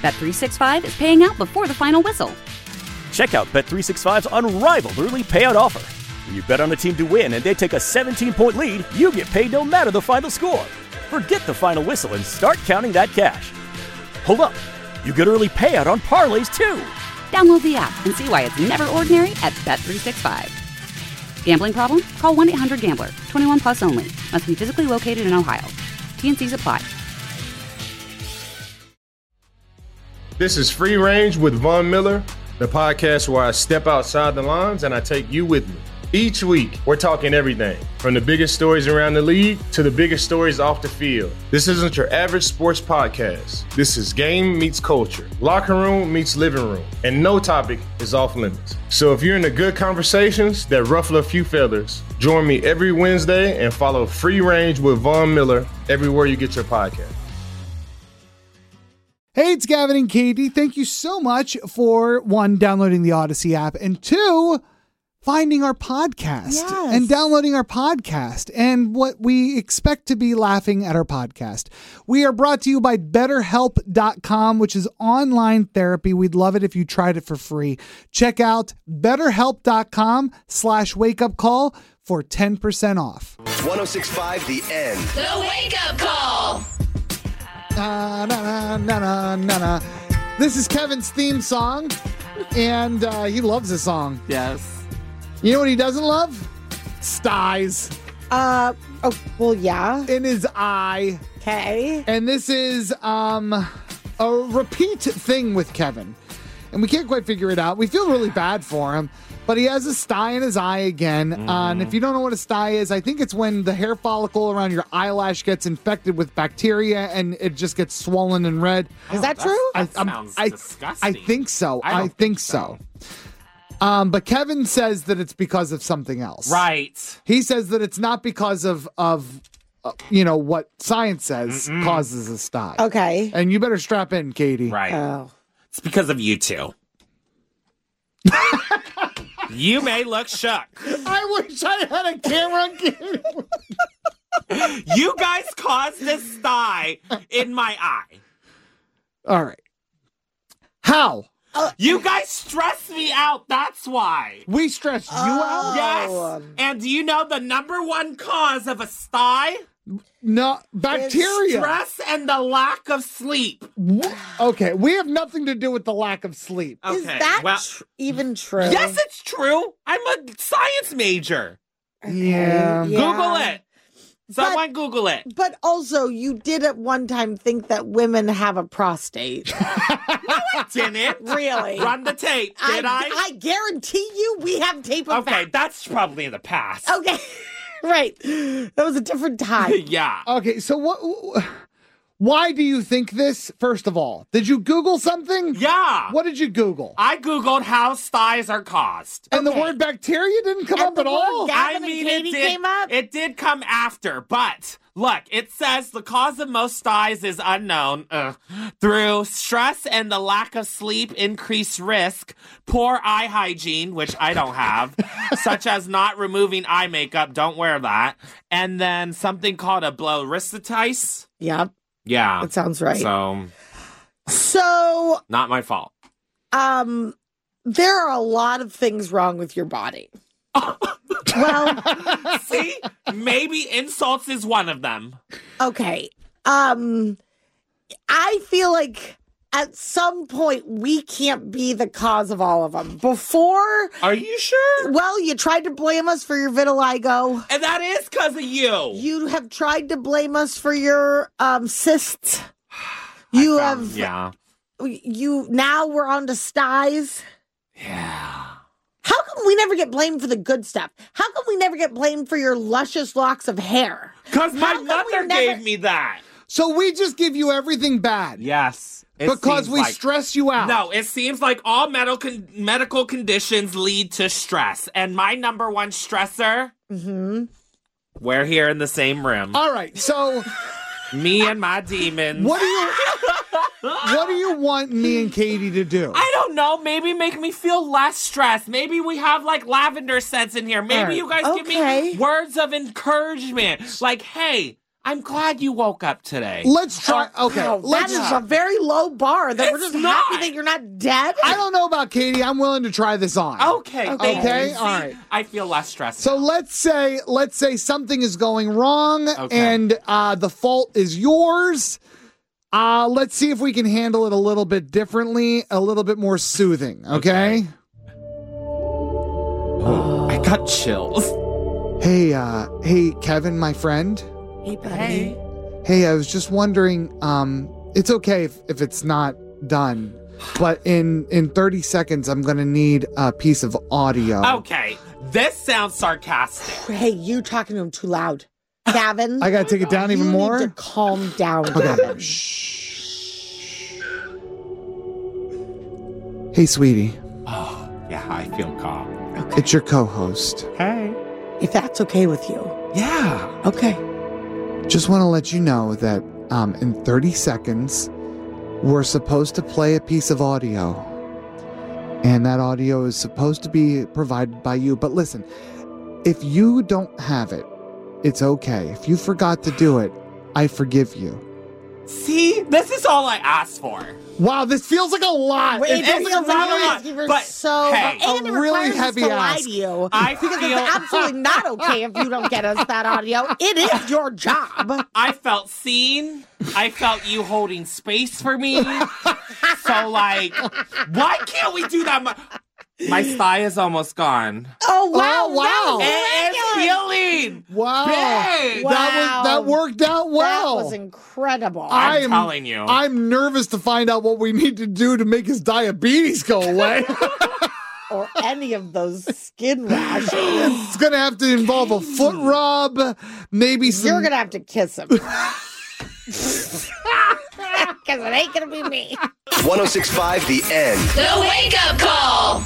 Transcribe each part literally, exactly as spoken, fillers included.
Bet three sixty-five is paying out before the final whistle. Check out Bet three sixty-five's unrivaled early payout offer. When you bet on a team to win and they take a seventeen-point lead, you get paid no matter the final score. Forget the final whistle and start counting that cash. Hold up. You get early payout on parlays, too. Download the app and see why it's never ordinary at Bet three sixty-five. Gambling problem? Call one eight hundred gambler. twenty-one plus only. Must be physically located in Ohio. T N Cs apply. This is Free Range with Von Miller, the podcast where I step outside the lines and I take you with me. Each week, we're talking everything from the biggest stories around the league to the biggest stories off the field. This isn't your average sports podcast. This is game meets culture, locker room meets living room, and no topic is off limits. So if you're into good conversations that ruffle a few feathers, join me every Wednesday and follow Free Range with Von Miller everywhere you get your podcast. Hey, it's Gavin and Katie. Thank you so much for, one, downloading the Odyssey app, and two, finding our podcast Yes. and downloading our podcast and what we expect to be laughing at our podcast. We are brought to you by better help dot com, which is online therapy. We'd love it if you tried it for free. Check out better help dot com slash wake up call for ten percent off. one oh six point five The End. The Wake Up Call. Na, na, na, na, na, na. This is Kevin's theme song, and uh, he loves this song. Yes. You know what he doesn't love? Styes. Uh, oh, well, yeah. In his eye. Okay. And this is um a repeat thing with Kevin. And we can't quite figure it out. We feel really bad for him, but he has a sty in his eye again. Mm-hmm. Uh, and if you don't know what a sty is, I think it's when the hair follicle around your eyelash gets infected with bacteria and it just gets swollen and red. Is that that's- true? That I'm- sounds I, disgusting. I think so. I I, don't think, think so. Um, but Kevin says that it's because of something else. Right. He says that it's not because of of uh, you know what science says Mm-mm. causes a sty. Okay. And you better strap in, Katie. Right. Oh. It's because of you two. You may look shook. I wish I had a camera on Katie. You guys caused this sty in my eye. All right. How? You guys stress me out. That's why. We stressed you out? Yes. And do you know the number one cause of a sty? No, bacteria. Stress and the lack of sleep. Okay, we have nothing to do with the lack of sleep. Okay. Is that well, tr- even true? yes, it's true. I'm a science major. Yeah. Google it. But- Someone Google it. But also, you did at one time think that women have a prostate. Didn't Really? run the tape? Did I? I guarantee you we have tape of Okay, that. that's probably in the past. Okay. Right. That was a different time. Yeah. Okay, so what? Why do you think this? First of all, did you Google something? Yeah. What did you Google? I Googled how styes are caused. And Okay. the word bacteria didn't come And up the at word all. ga- Gavin I and mean, Katie it did, came up? It did come after, but look, it says the cause of most styes is unknown. Ugh. Through stress and the lack of sleep, increased risk, poor eye hygiene, which I don't have, such as not removing eye makeup, don't wear that, and then something called a blaurisititis. Yep. Yeah. That sounds right. So, So, not my fault. um, there are a lot of things wrong with your body. Well, See? Maybe insults is one of them. okay. Um, I feel like at some point we can't be the cause of all of them. Before, Are you sure? well, you tried to blame us for your vitiligo. And that is because of you. You have tried to blame us for your um cysts. You I found- have Yeah. you now we're on to styes. Yeah. How come we never get blamed for the good stuff? How come we never get blamed for your luscious locks of hair? Because my How come we mother never- gave me that. So we just give you everything bad Yes. It because seems we like- stress you out. No, it seems like all medical con- medical conditions lead to stress. And my number one stressor, Mm-hmm. we're here in the same room. All right. So Me and my demons. what do you what do you want me and Katie to do? I don't know. Maybe make me feel less stressed. Maybe we have like lavender scents in here. Maybe All right. you guys give Okay. me words of encouragement. Like, hey, I'm glad you woke up today. Let's try. Okay, Wow, let's. that is a very low bar. That we're It's just not. happy that you're not dead. I don't know about Katie. I'm willing to try this on. Okay. Okay. thank you. Okay, See, all right. I feel less stressed. So now. let's say let's say something is going wrong, Okay. and uh, the fault is yours. Uh, let's see if we can handle it a little bit differently, a little bit more soothing. Okay. Oh, I got chills. Hey, uh, hey, Kevin, my friend. Hey, buddy. Hey. Hey, I was just wondering. Um, it's okay if, if it's not done, but in in thirty seconds, I'm gonna need a piece of audio. Okay, this sounds sarcastic. Hey, you talking to him too loud. Gavin. I gotta take it down even you more. need to calm down, Okay. Gavin. Hey, sweetie, Oh, yeah, I feel calm. it's your co-host. Hey. If that's okay with you. Yeah. Okay. Just want to let you know that um, in thirty seconds, we're supposed to play a piece of audio. And that audio is supposed to be provided by you. But listen, if you don't have it, it's okay. If you forgot to do it, I forgive you. See, this is all I asked for. Wow, this feels like a lot. Wait, It it feels feels like a like really- lot, you were but, so hey, and a it really requires us heavy to lie ask. to you I because feel- it's absolutely not okay if you don't get us that audio. It is your job. I felt seen. I felt you holding space for me. So, like, why can't we do that? My, my thigh is almost gone. Oh wow! Oh, wow. That It was is miraculous. healing. Wow. Big. Wow. That was that worked out well. That was incredible. I I'm am- telling you. I'm nervous to find out what we need to do to make his diabetes go away. or any of those skin rashes. It's gonna have to involve a foot rub, maybe some. You're gonna have to kiss him. Because it ain't gonna be me. one oh six point five The End. The Wake Up Call.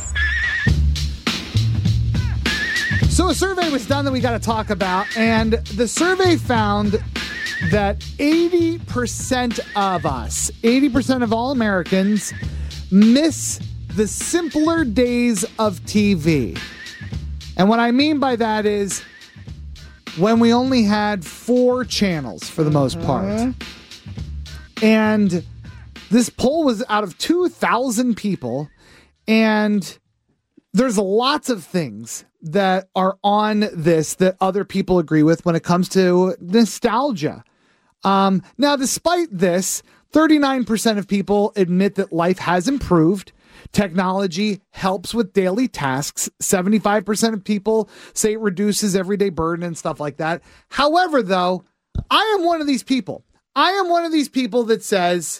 So a survey was done that we got to talk about, and the survey found that eighty percent of us, eighty percent of all Americans, miss the simpler days of T V. And what I mean by that is when we only had four channels for the most part. And this poll was out of two thousand people, and there's lots of things that are on this that other people agree with when it comes to nostalgia. Um, now, despite this, thirty-nine percent of people admit that life has improved. Technology helps with daily tasks. seventy-five percent of people say it reduces everyday burden and stuff like that. However, though, I am one of these people. I am one of these people that says,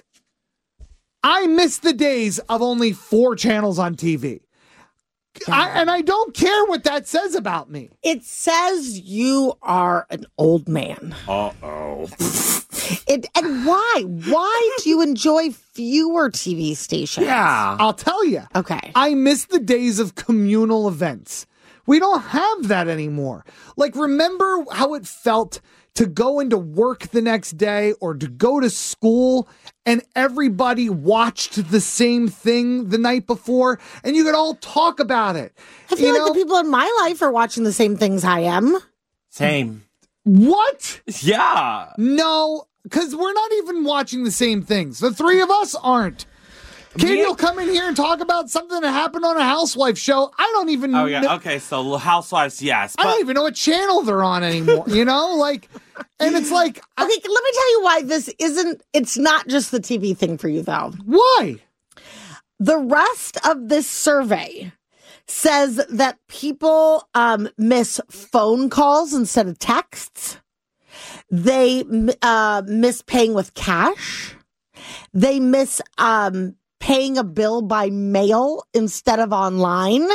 I miss the days of only four channels on T V. I, and I don't care what that says about me. It says you are an old man. Uh-oh. It, and why? Why do you enjoy fewer T V stations? Yeah. I'll tell you. Okay. I miss the days of communal events. We don't have that anymore. Like, remember how it felt to go into work the next day or to go to school and everybody watched the same thing the night before and you could all talk about it? I feel You like know, the people in my life are watching the same things I am. Same. what? Yeah. No, because we're not even watching the same things. The three of us aren't. Katie Me- will come in here and talk about something that happened on a housewife show. I don't even Oh, yeah. kn- Okay, so Housewives, yes. I But don't even know what channel they're on anymore, you know? Like, and it's like, I- Okay, let me tell you why this isn't, it's not just the T V thing for you, though. why? The rest of this survey says that people um, miss phone calls instead of texts. They uh, miss paying with cash. They miss um, paying a bill by mail instead of online.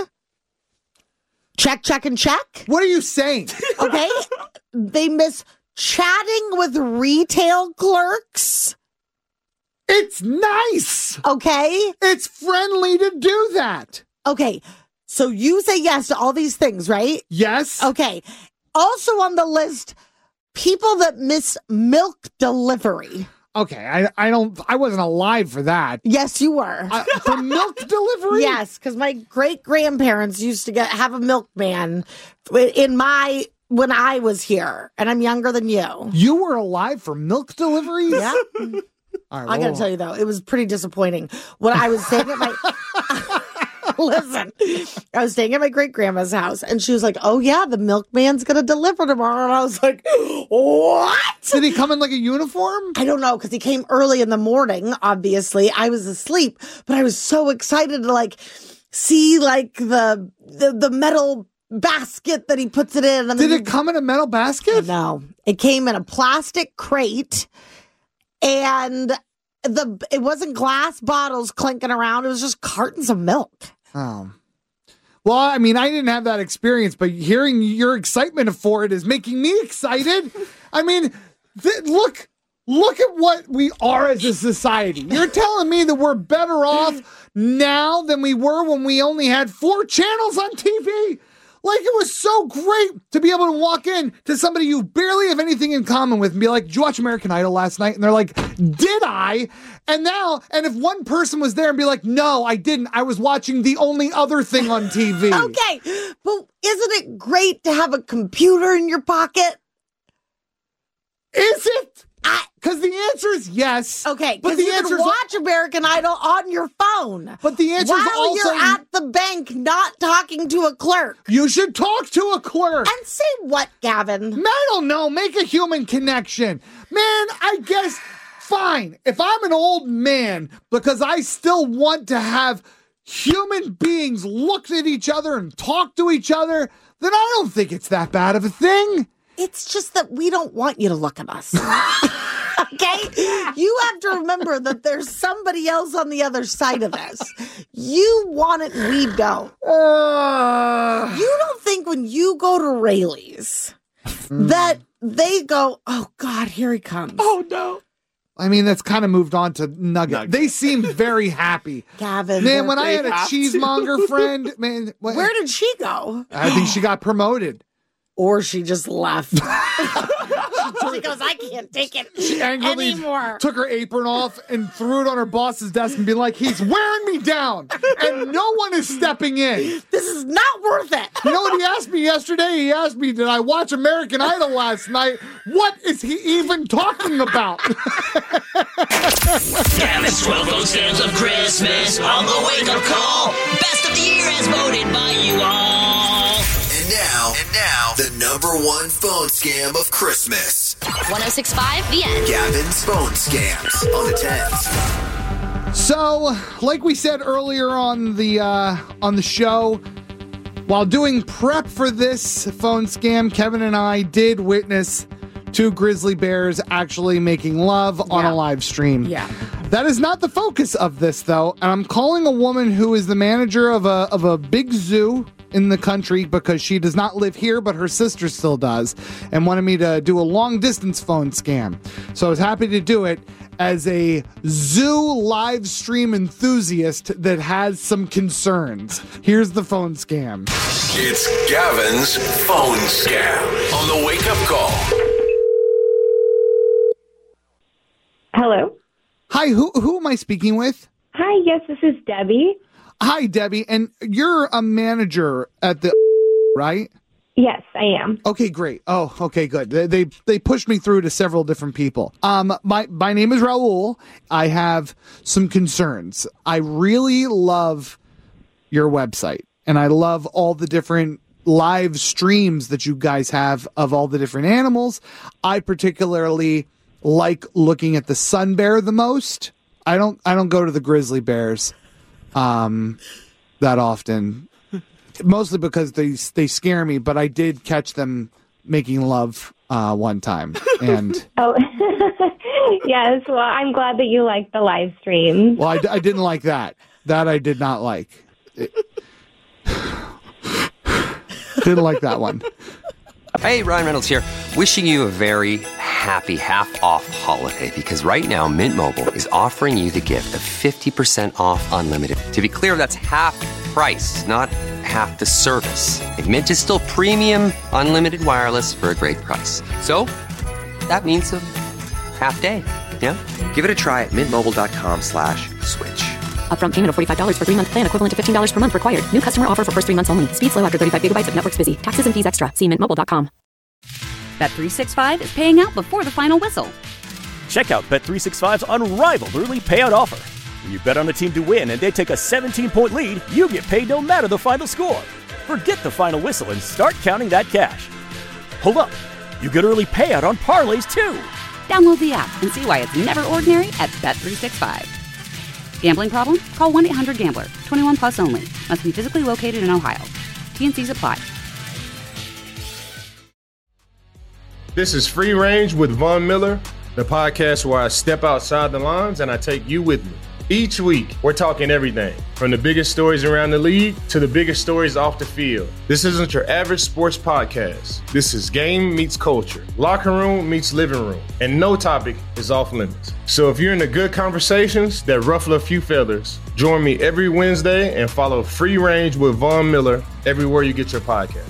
Check, check, and check. What are you saying? Okay. They miss chatting with retail clerks. It's nice. Okay. It's friendly to do that. Okay. So you say yes to all these things, right? Yes. Okay. Also on the list, people that miss milk delivery. Okay. I, I don't, I wasn't alive for that. Yes, you were. Uh, for milk delivery? Yes, because my great grandparents used to get have a milkman in my when I was here, and I'm younger than you. You were alive for milk deliveries? Yeah. All right, I gotta well, tell you though, it was pretty disappointing. When I was staying at my listen, I was staying at my great grandma's house, and she was like, "Oh yeah, the milkman's gonna deliver tomorrow," and I was like, "What?" Did he come in like a uniform? I don't know, because he came early in the morning. Obviously, I was asleep, but I was so excited to like see like the the, the metal basket that he puts it in. And Did it come in a metal basket? No, it came in a plastic crate. And the it wasn't glass bottles clinking around. It was just cartons of milk. Oh. Well, I mean, I didn't have that experience, but hearing your excitement for it is making me excited. I mean, th- look, look at what we are as a society. You're telling me that we're better off now than we were when we only had four channels on T V? Like, it was so great to be able to walk in to somebody you barely have anything in common with and be like, did you watch American Idol last night? And they're like, did I? And now, and if one person was there and be like, no, I didn't. I was watching the only other thing on T V. Okay, but isn't it great to have a computer in your pocket? Is it? Because the answer is yes. Okay, but because the you answer can watch American Idol on your phone. But the answer is while also you're at the bank not talking to a clerk. You should talk to a clerk. And say what, Gavin? I don't know. Make a human connection. Man, I guess, fine. If I'm an old man, because I still want to have human beings look at each other and talk to each other, then I don't think it's that bad of a thing. It's just that we don't want you to look at us. Okay? You have to remember that there's somebody else on the other side of this. You want it, we don't. Uh, you don't think when you go to Rayleigh's that they go, oh, God, here he comes. Oh, no. I mean, that's kind of moved on to Nugget. Nugget. They seem very happy. Gavin. Man, when I had a have cheesemonger to. friend, man. When, Where did she go? I think she got promoted. Or she just left. She goes, I can't take it She angrily anymore. took her apron off and threw it on her boss's desk and be like, he's wearing me down. And no one is stepping in. This is not worth it. You know what he asked me yesterday? He asked me, did I watch American Idol last night? What is he even talking about? Gavin's twelve phone scams of Christmas on the wake-up call. Best of the year as voted by you all. And now, and now, the number one phone scam of Christmas. one oh six point five The End. Gavin's phone scams on the tens. So, like we said earlier on the uh, on the show, while doing prep for this phone scam, Kevin and I did witness two grizzly bears actually making love on Yeah. a live stream. Yeah. That is not the focus of this, though. And I'm calling a woman who is the manager of a of a big zoo in the country because she does not live here, but her sister still does, and wanted me to do a long distance phone scam. So I was happy to do it as a zoo live stream enthusiast that has some concerns. Here's the phone scam. It's Gavin's phone scam on the wake up call. Hello. Hi, who who am I speaking with? Hi, yes, this is Debbie. Hi, Debbie, and you're a manager at the right? Yes, I am. Okay, great. Oh, okay, good. They, they they pushed me through to several different people. Um, my my name is Raul. I have some concerns. I really love your website, and I love all the different live streams that you guys have of all the different animals. I particularly like looking at the sun bear the most. I don't I don't go to the grizzly bears um that often. Mostly because they they scare me, but I did catch them making love uh, one time. And oh, yes. Well, I'm glad that you like the live streams. Well, I, I didn't like that. That I did not like. It, didn't like that one. Hey, Ryan Reynolds here. Wishing you a very happy half-off holiday because right now Mint Mobile is offering you the gift of fifty percent off unlimited. To be clear, that's half price, not half the service. Like, Mint is still premium unlimited wireless for a great price. So that means a half day. Yeah? Give it a try at mintmobile.com slash switch. Upfront payment of forty-five dollars for three-month plan equivalent to fifteen dollars per month required. New customer offer for first three months only. Speed slow after thirty-five gigabytes if network's busy. Taxes and fees extra. See mint mobile dot com. Bet three sixty-five is paying out before the final whistle. Check out Bet three sixty-five's unrivaled early payout offer. When you bet on a team to win and they take a seventeen-point lead, you get paid no matter the final score. Forget the final whistle and start counting that cash. Hold up. You get early payout on parlays, too. Download the app and see why it's never ordinary at Bet three sixty-five. Gambling problem? Call one eight hundred gambler. twenty-one plus only. Must be physically located in Ohio. T N Cs apply. This is Free Range with Von Miller, the podcast where I step outside the lines and I take you with me. Each week, we're talking everything from the biggest stories around the league to the biggest stories off the field. This isn't your average sports podcast. This is game meets culture, locker room meets living room, and no topic is off limits. So if you're into good conversations that ruffle a few feathers, join me every Wednesday and follow Free Range with Von Miller everywhere you get your podcast.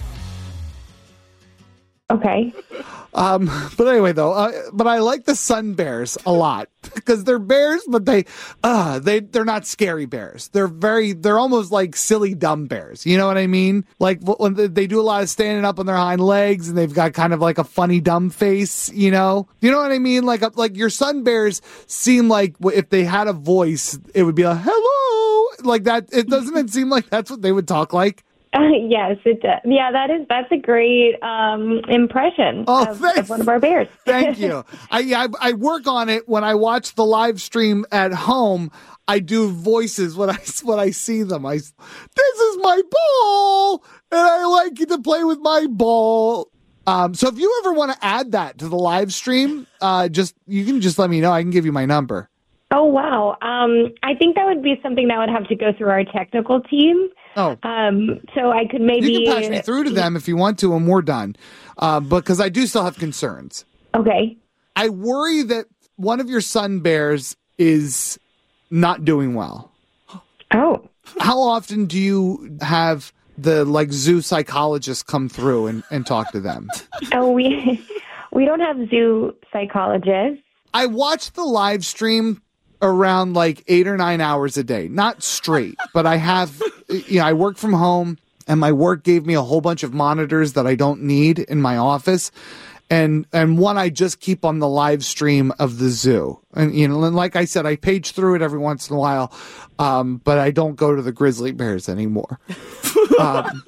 Okay. Um, but anyway, though, uh, but I like the Sun Bears a lot because they're bears, but they, uh, they, they're not scary bears. They're very, they're almost like silly, dumb bears. You know what I mean? Like when they do a lot of standing up on their hind legs and they've got kind of like a funny, dumb face, you know? You know what I mean? Like, like your Sun Bears seem like if they had a voice, it would be a hello, like that. It doesn't it seem like that's what they would talk like? Uh, yes, it does. Yeah, that is that's a great um, impression oh, of, of one of our bears. Thank you. I, I I work on it when I watch the live stream at home. I do voices when I when I see them. I this is my ball, and I like to play with my ball. Um, so if you ever want to add that to the live stream, uh, just you can just let me know. I can give you my number. Oh, wow. Um, I think that would be something that would have to go through our technical team. Oh. Um, so I could maybe... You can patch me through to them if you want to, and we're done. Uh, because I do still have concerns. Okay. I worry that one of your Sun Bears is not doing well. Oh. How often do you have the, like, zoo psychologists come through and, and talk to them? Oh, we we don't have zoo psychologists. I watch the live stream around like eight or nine hours a day, not straight, but I have, you know, I work from home and my work gave me a whole bunch of monitors that I don't need in my office. And, and one I just keep on the live stream of the zoo. And, you know, and like I said, I page through it every once in a while. Um, but I don't go to the grizzly bears anymore. um,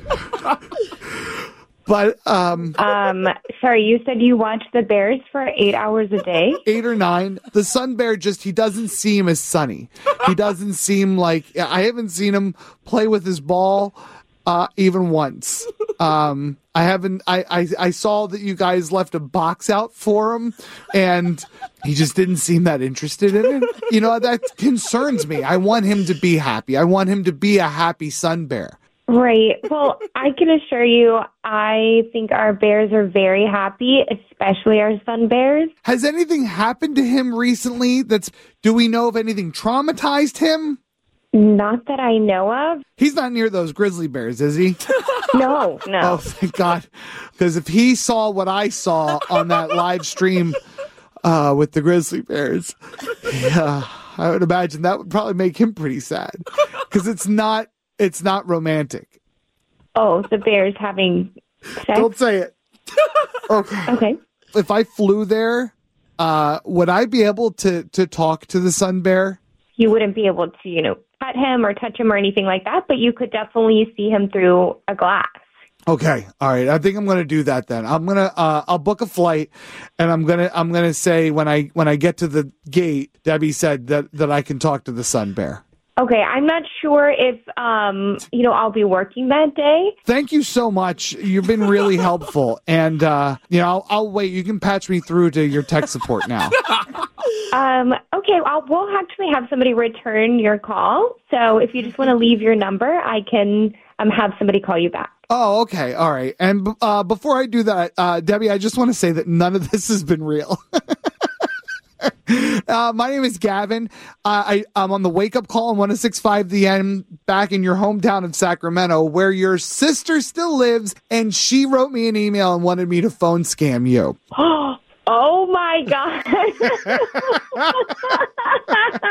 But, um, um, sorry, you said you watch the Bears for eight hours a day? Eight or nine. The Sun Bear just, he doesn't seem as sunny. He doesn't seem like, I haven't seen him play with his ball, uh, even once. Um, I haven't, I, I, I saw that you guys left a box out for him and he just didn't seem that interested in it. You know, that concerns me. I want him to be happy. I want him to be a happy Sun Bear. Right. Well, I can assure you, I think our bears are very happy, especially our Sun Bears. Has anything happened to him recently? That's, do we know if anything traumatized him? Not that I know of. He's not near those grizzly bears, is he? No, no. Oh, thank God. Because if he saw what I saw on that live stream uh, with the grizzly bears, yeah, I would imagine that would probably make him pretty sad. Because it's not, It's not romantic. Oh, the bears having sex? Don't say it. Okay. Okay. If I flew there, uh, would I be able to, to talk to the Sun Bear? You wouldn't be able to, you know, pet him or touch him or anything like that, but you could definitely see him through a glass. Okay. All right. I think I'm going to do that then. I'm going to, uh, I'll book a flight and I'm going to, I'm going to say when I, when I get to the gate, Debbie said that, that I can talk to the Sun Bear. Okay, I'm not sure if, um, you know, I'll be working that day. Thank you so much. You've been really helpful. And, uh, you know, I'll, I'll wait. You can patch me through to your tech support now. Um, okay, I'll, we'll actually have somebody return your call. So if you just want to leave your number, I can um, have somebody call you back. Oh, okay. All right. And uh, before I do that, uh, Debbie, I just want to say that none of this has been real. Uh, my name is Gavin. Uh, I, I'm on the Wake Up Call on one oh six point five The End back in your hometown of Sacramento, where your sister still lives, and she wrote me an email and wanted me to phone scam you. Oh, my God.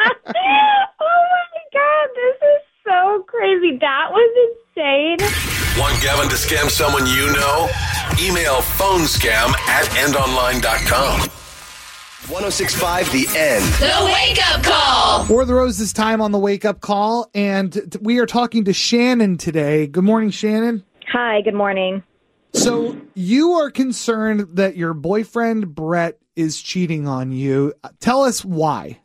Oh, my God. This is so crazy. That was insane. Want Gavin to scam someone you know? Email phonescam at end online dot com. ten sixty-five The End. The Wake Up Call. For the Roses time on the Wake Up Call, and t- we are talking to Shannon today. Good morning, Shannon. Hi, good morning. So you are concerned that your boyfriend, Brett, is cheating on you. Tell us why.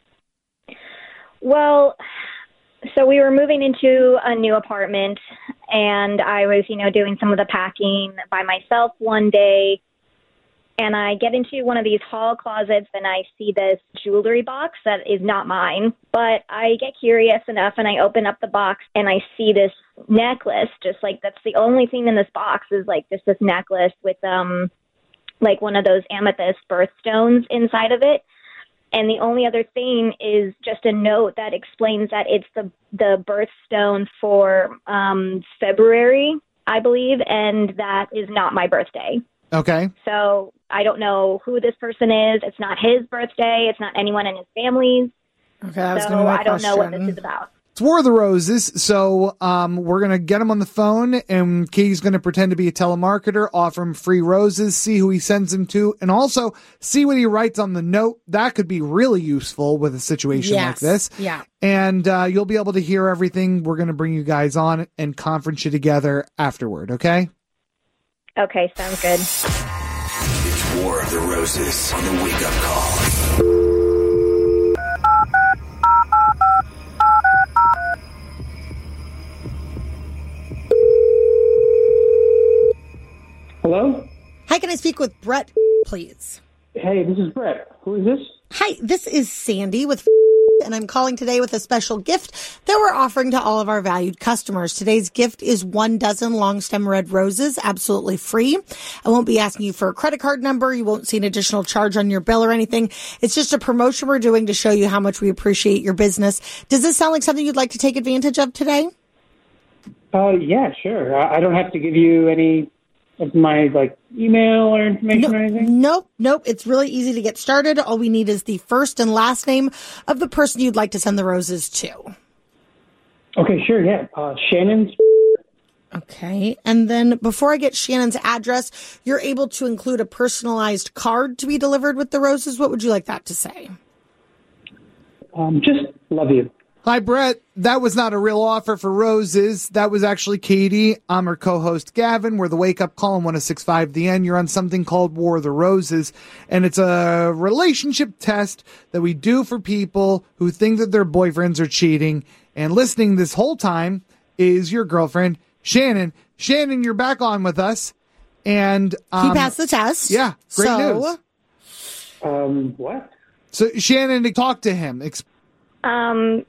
Well, so we were moving into a new apartment, and I was, you know, doing some of the packing by myself one day, and I get into one of these hall closets, and I see this jewelry box that is not mine, but I get curious enough, and I open up the box, and I see this necklace, just like that's the only thing in this box is like just this necklace with, um, like one of those amethyst birthstones inside of it. And the only other thing is just a note that explains that it's the the birthstone for um, February, I believe, and that is not my birthday. Okay. So I don't know who this person is. It's not his birthday. It's not anyone in his family's. Okay, that was so gonna be my I don't know what question. this is about. It's War of the Roses, so um, we're going to get him on the phone, and Katie's going to pretend to be a telemarketer, offer him free roses, see who he sends them to, and also see what he writes on the note. That could be really useful with a situation Yes. like this. Yeah. And uh, you'll be able to hear everything. We're going to bring you guys on and conference you together afterward, okay? Okay, sounds good. It's War of the Roses on the Wake Up Call. Hello? Hi, can I speak with Brett, please? Hey, this is Brett. Who is this? Hi, this is Sandy with and I'm calling today with a special gift that we're offering to all of our valued customers. Today's gift is one dozen long stem red roses, absolutely free. I won't be asking you for a credit card number. You won't see an additional charge on your bill or anything. It's just a promotion we're doing to show you how much we appreciate your business. Does this sound like something you'd like to take advantage of today? Uh, yeah, sure. I I don't have to give you any of my, like, email or information no, or anything? Nope, nope. It's really easy to get started. All we need is the first and last name of the person you'd like to send the roses to. Okay, sure, yeah. Uh, Shannon's. Okay. And then before I get Shannon's address, you're able to include a personalized card to be delivered with the roses. What would you like that to say? Um, just love you. Hi, Brett. That was not a real offer for roses. That was actually Katie. I'm her co-host, Gavin. We're the Wake Up Call on one oh six point five The End. You're on something called War of the Roses, and it's a relationship test that we do for people who think that their boyfriends are cheating. And listening this whole time is your girlfriend, Shannon. Shannon, you're back on with us. And um, he passed the test. Yeah, great so, news. Um, what? So, Shannon, talk to him. Ex- Um,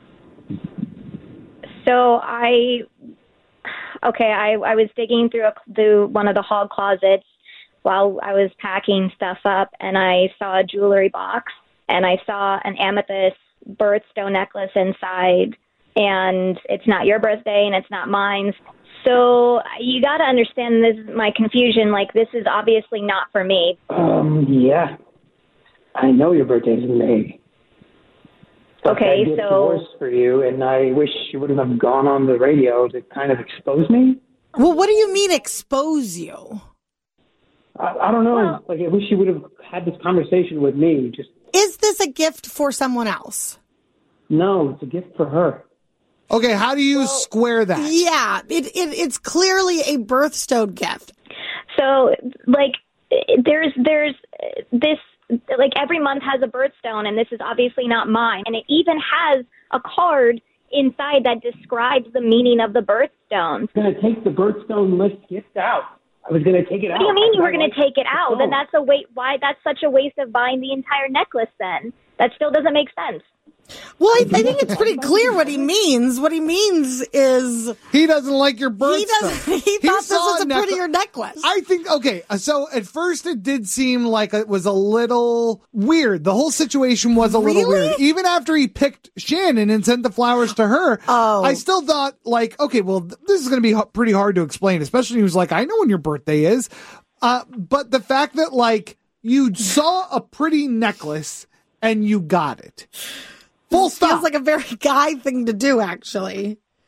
so I, okay, I, I was digging through, a, through one of the hall closets while I was packing stuff up, and I saw a jewelry box, and I saw an amethyst birthstone necklace inside, and it's not your birthday, and it's not mine. So you got to understand this, my confusion. Like, this is obviously not for me. Um, yeah. I know your birthday's in May. But Okay, I did so- worse for you, and I wish you wouldn't have gone on the radio to kind of expose me. Well, what do you mean expose you? I, I don't know. Like, I wish you would have had this conversation with me. Just Is this a gift for someone else? no, it's a gift for her. Okay, how do you square that? Yeah, it, it it's clearly a birthstone gift. So, like, there's there's this, like, every month has a birthstone, and this is obviously not mine. And it even has a card inside that describes the meaning of the birthstone. I was going to take the birthstone list gift out. I was going to take it out. What do you mean you I were going like to take it the out? stone. Then that's a wait. Why? That's such a waste of buying the entire necklace. Then that still doesn't make sense. Well, I, I think it's pretty clear what he means. What he means is he doesn't like your birthstone. He doesn't. He, thought this saw was a necklace- prettier necklace. I think, okay, so at first it did seem like it was a little weird. The whole situation was a little Really? weird. Even after he picked Shannon and sent the flowers to her, Oh. I still thought, like, okay, well, th- this is going to be h- pretty hard to explain, especially when he was like, I know when your birthday is. Uh, but the fact that, like, you saw a pretty necklace and you got it. Full stop. Feels like a very guy thing to do, actually.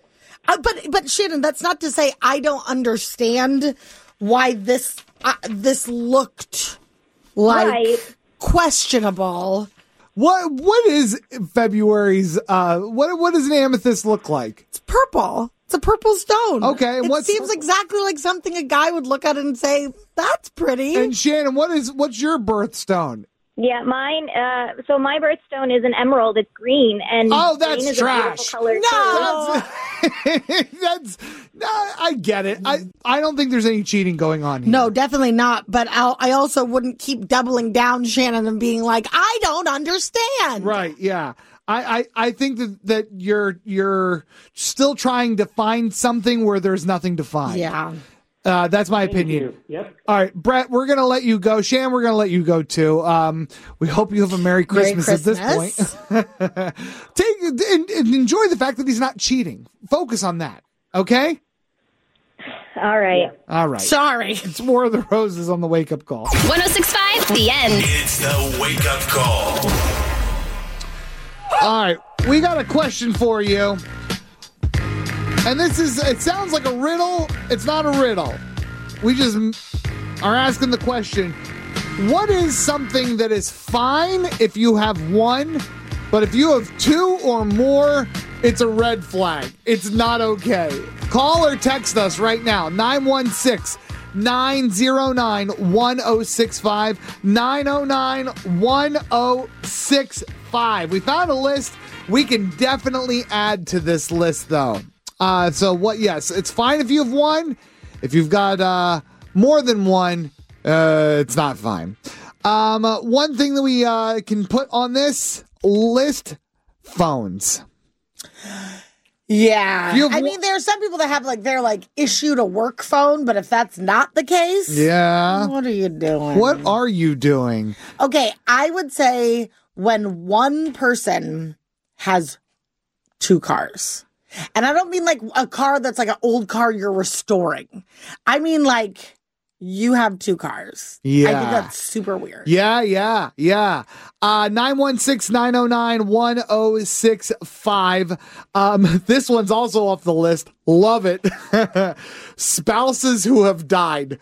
Uh, but but Shannon, that's not to say I don't understand why this uh, this looked like Right. questionable. What what is February's uh what what does an amethyst look like? It's purple. It's a purple stone. Okay, and it what's- seems exactly like something a guy would look at and say, "That's pretty." And Shannon, what is what's your birthstone? Yeah, mine. Uh, so my birthstone is an emerald. It's green, and Oh, that's green is trash. a beautiful color. No. That's no, I get it. I I don't think there's any cheating going on here. No, definitely not. But I'll, I also wouldn't keep doubling down, Shannon, and being like, "I don't understand." Right, yeah. I, I, I think that, that you're you're still trying to find something where there's nothing to find. Yeah. Uh, that's my opinion. Yep. All right, Brett, we're going to let you go. Shan, we're going to let you go too. Um, we hope you have a Merry Merry Christmas, at this Christmas. point. Take and, and enjoy the fact that he's not cheating. Focus on that, okay? All right. All right. Sorry. It's more of the roses on the wake up call. one oh six point five, The End. It's the wake up call. All right, we got a question for you. And this is, it sounds like a riddle. It's not a riddle. We just m- are asking the question, what is something that is fine if you have one, but if you have two or more, it's a red flag. It's not okay. Call or text us right now, nine one six, nine oh nine, one oh six five, nine oh nine, one oh six five. We found a list. We can definitely add to this list, though. Uh, so what? Yes, it's fine if you have one. If you've got uh, more than one, uh, it's not fine. Um, uh, one thing that we uh, can put on this list: phones. Yeah. You have I one- mean, there are some people that have like they're like issued a work phone, but if that's not the case, Yeah. what are you doing? What are you doing? Okay, I would say when one person has two cars. And I don't mean like a car that's like an old car you're restoring. I mean like you have two cars. I Yeah. think that's super weird. Yeah, yeah, yeah. Uh, nine one six, nine oh nine, one oh six five. Um, this one's also off the list. Love it. Spouses who have died.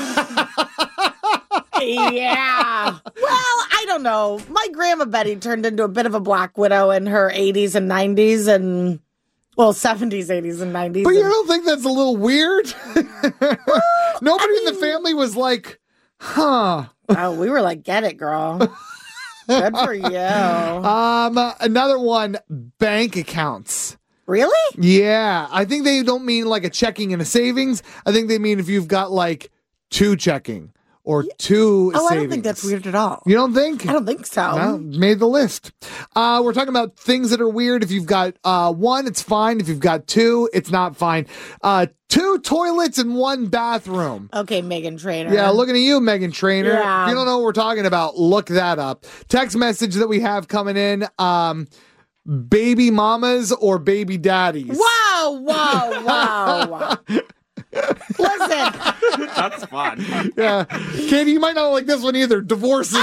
Yeah. Well, I don't know. My grandma Betty turned into a bit of a black widow in her eighties and nineties and, well, seventies, eighties, and nineties. But you and- don't think that's a little weird? Nobody in the family was like, huh. Oh, we were like, get it, girl. Good for you. Um, another one, bank accounts. Really? Yeah. I think they don't mean like a checking and a savings. I think they mean if you've got like two checking or two Oh, savings. I don't think that's weird at all. You don't think? I don't think so. No, made the list. Uh, we're talking about things that are weird. If you've got uh, one, it's fine. If you've got two, it's not fine. Uh, two toilets and one bathroom. Okay, Megan Trainor. Yeah, looking at you, Megan Trainor. Yeah. If you don't know what we're talking about, look that up. Text message that we have coming in, um, baby mamas or baby daddies. Wow, wow, wow, wow. Listen. That's fun. Yeah. Katie, you might not like this one either. Divorces.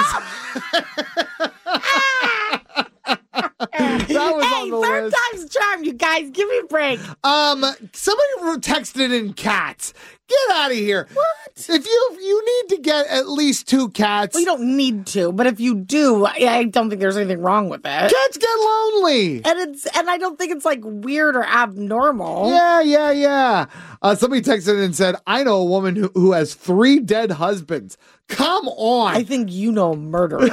That was hey, on the third list. time's charm, you guys. Give me a break. Um, somebody texted in cats. Get out of here. What? If you you need to get at least two cats. Well, you don't need to, but if you do, I, I don't think there's anything wrong with it. Cats get lonely. And it's and I don't think it's like weird or abnormal. Yeah, yeah, yeah. Uh, somebody texted in and said, I know a woman who, who has three dead husbands. Come on. I think you know a murderer.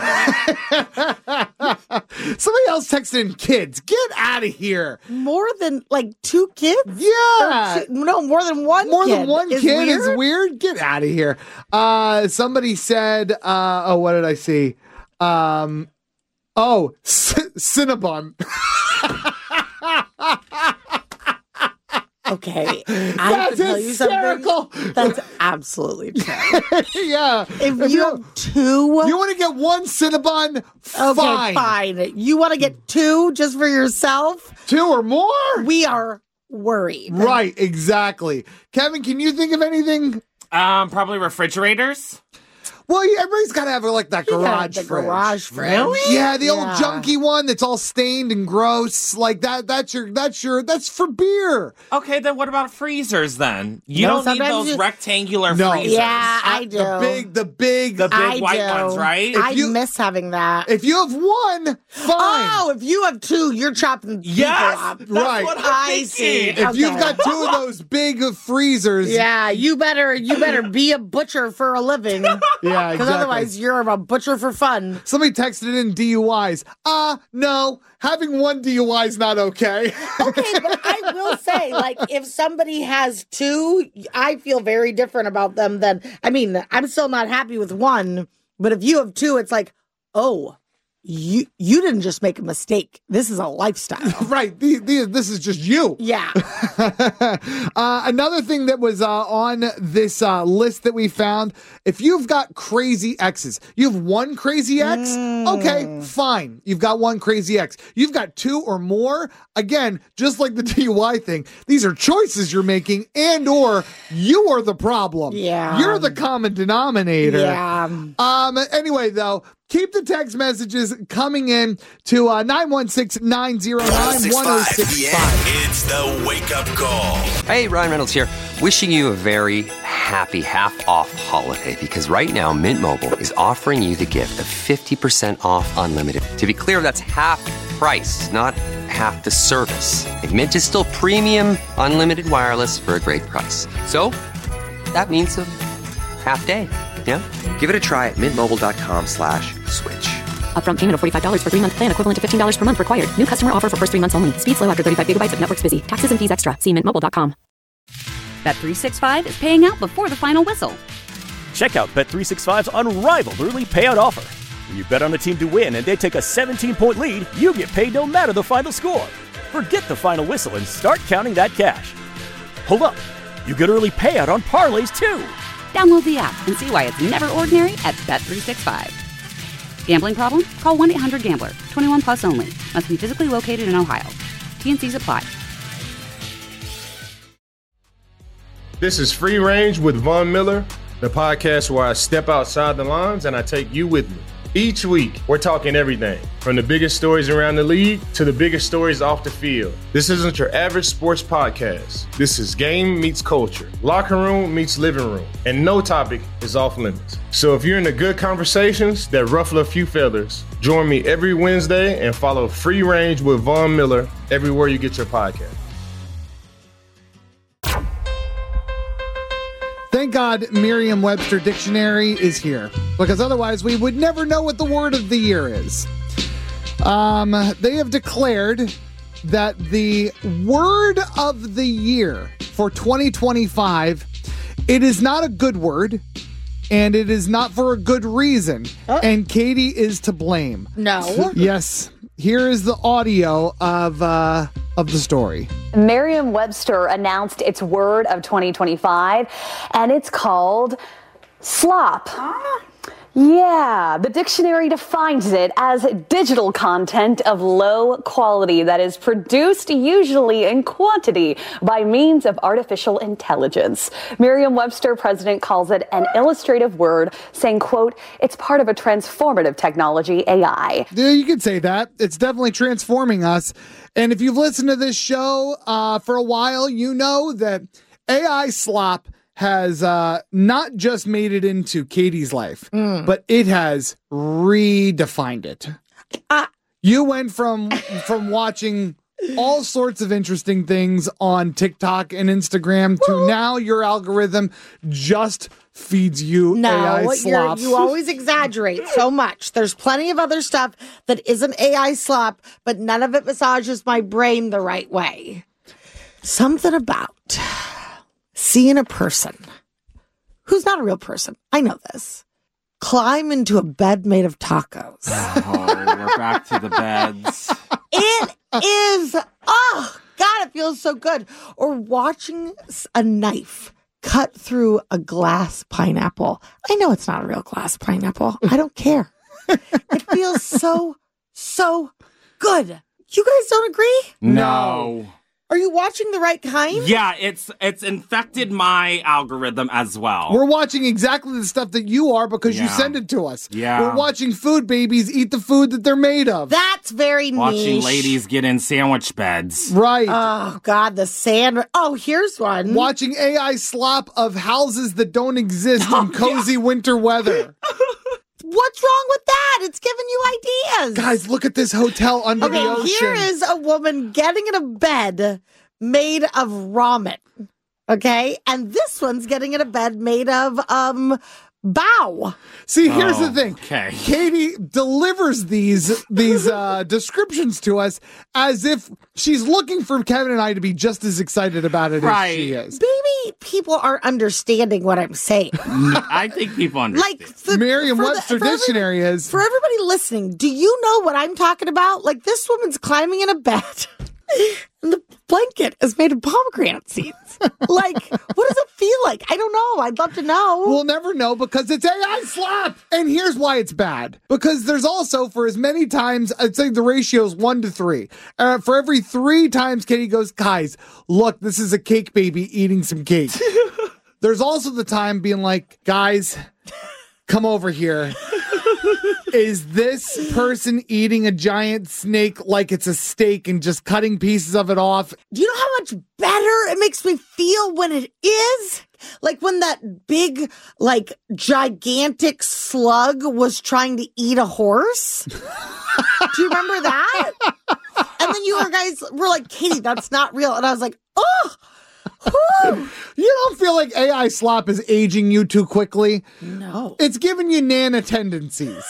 Somebody else texted in kids. Get out of here. More than like two kids? Yeah. Or two- no, more than one More kid than one is kid weird? is weird. Get out of here. Uh, somebody said, uh, oh, what did I see? Um, oh, C- Cinnabon. Okay, I have to That's tell you hysterical. something. That's absolutely true. Yeah. If, you have two, you want to get one Cinnabon, okay, fine. fine. You want to get two just for yourself? Two or more? We are worried. Right, exactly. Kevin, can you think of anything? Um, probably refrigerators. Well, yeah, everybody's got to have like that You gotta garage have the fridge. garage fridge. Really? Yeah, the old Yeah. junky one that's all stained and gross. Like that. That's your. That's your. That's for beer. Okay, then what about freezers then? You No, don't need sometimes those you- rectangular No. freezers. Yeah, I do. The big. The big. The big I white do. ones, right? I you- miss having that. If you have one, fine. Oh, if you have two, you're chopping people Yes, up. that's Right. what I'm I see. thinking. If you've Okay. got two of those big freezers, Yeah, you better you better be a butcher for a living. yeah, Because exactly. otherwise you're a butcher for fun. Somebody texted in D U Is. Uh, no, having one D U I is not okay. Okay, but I will say, like, if somebody has two, I feel very different about them than, I mean, I'm still not happy with one, but if you have two, it's like, oh, you you didn't just make a mistake. This is a lifestyle. Right. The, the, this is just you. Yeah. uh, another thing that was uh, on this uh, list that we found, if you've got crazy exes, you have one crazy ex, okay, fine. You've got one crazy ex. You've got two or more, again, just like the D U I thing, these are choices you're making and or you are the problem. Yeah. You're the common denominator. Yeah. Um. Anyway, though, keep the text messages coming in to uh, nine one six, nine zero nine, one oh six five. It's the wake up call. Hey, Ryan Reynolds here. Wishing you a very happy half-off holiday because right now Mint Mobile is offering you the gift of fifty percent off unlimited. To be clear, that's half price, not half the service. And Mint is still premium unlimited wireless for a great price. So that means a half day. Yeah? Give it a try at mintmobile.com slash switch. Upfront payment of forty-five dollars for three-month plan equivalent to fifteen dollars per month required. New customer offer for first three months only. Speed slow after thirty-five gigabytes if network's busy. Taxes and fees extra. See mint mobile dot com. Bet three sixty-five is paying out before the final whistle. Check out Bet three sixty-five's unrivaled early payout offer. When you bet on a team to win and they take a seventeen-point lead, you get paid no matter the final score. Forget the final whistle and start counting that cash. Hold up. You get early payout on parlays, too. Download the app and see why it's never ordinary at Bet three sixty-five. Gambling problem? Call one eight hundred gambler. twenty-one plus only. Must be physically located in Ohio. T N Cs apply. This is Free Range with Von Miller, the podcast where I step outside the lines and I take you with me. Each week, we're talking everything from the biggest stories around the league to the biggest stories off the field. This isn't your average sports podcast. This is game meets culture, locker room meets living room, and no topic is off limits. So if you're into good conversations that ruffle a few feathers, join me every Wednesday and follow Free Range with Von Miller everywhere you get your podcast. Thank God Merriam-Webster Dictionary is here, because otherwise we would never know what the word of the year is. Um, they have declared that the word of the year for twenty twenty-five, it is not a good word, and it is not for a good reason, Oh. and Katie is to blame. No. Yes, here is the audio of uh, of the story. Merriam-Webster announced its word of twenty twenty-five, and it's called slop. Yeah, the dictionary defines it as digital content of low quality that is produced usually in quantity by means of artificial intelligence. Merriam-Webster president calls it an illustrative word, saying, quote, it's part of a transformative technology, A I. Yeah, you could say that. It's definitely transforming us. And if you've listened to this show uh, for a while, you know that A I slop has uh, not just made it into Katie's life, Mm. but it has redefined it. Uh, you went from from watching all sorts of interesting things on TikTok and Instagram to now your algorithm just feeds you No, A I you're, slop. you always exaggerate so much. There's plenty of other stuff that isn't A I slop, but none of it massages my brain the right way. Something about seeing a person who's not a real person, I know this, climb into a bed made of tacos. Oh, we're back to the beds. It is, oh, God, it feels so good. Or watching a knife cut through a glass pineapple. I know it's not a real glass pineapple. I don't care. It feels so, so good. You guys don't agree? No. Are you watching the right kind? Yeah, it's it's infected my algorithm as well. We're watching exactly the stuff that you are because you Yeah. send it to us. Yeah. We're watching food babies eat the food that they're made of. That's very Watching niche. ladies get in sandwich beds. Right. Oh, God, the sand. Oh, here's one. Watching A I slop of houses that don't exist in cozy winter weather. What's wrong with that? It's giving you ideas. Guys, look at this hotel under Okay, the ocean. here is a woman getting in a bed made of ramen. Okay? And this one's getting in a bed made of um bow. See, here's Oh, the thing. okay. Katie delivers these these uh, descriptions to us as if she's looking for Kevin and I to be just as excited about it Right. as she is. Maybe people aren't understanding what I'm saying. I think people understand. Like the, Merriam-Webster for the- for dictionary is For everybody listening, do you know what I'm talking about? Like this woman's climbing in a bed and the blanket is made of pomegranate seeds. Like, what does it feel like? I don't know. I'd love to know. We'll never know because it's A I slop. And here's why it's bad. Because there's also, for as many times, I'd say the ratio is one to three. Uh, for every three times Katie goes, guys, look, this is a cake baby eating some cake. There's also the time being like, guys, come over here. Is this person eating a giant snake like it's a steak and just cutting pieces of it off? Do you know how much better it makes me feel when it is? Like when that big, like gigantic slug was trying to eat a horse. Do you remember that? And then you were guys were like, Katie, that's not real. And I was like, oh, whew. You don't feel like A I slop is aging you too quickly? No. It's giving you Nana tendencies.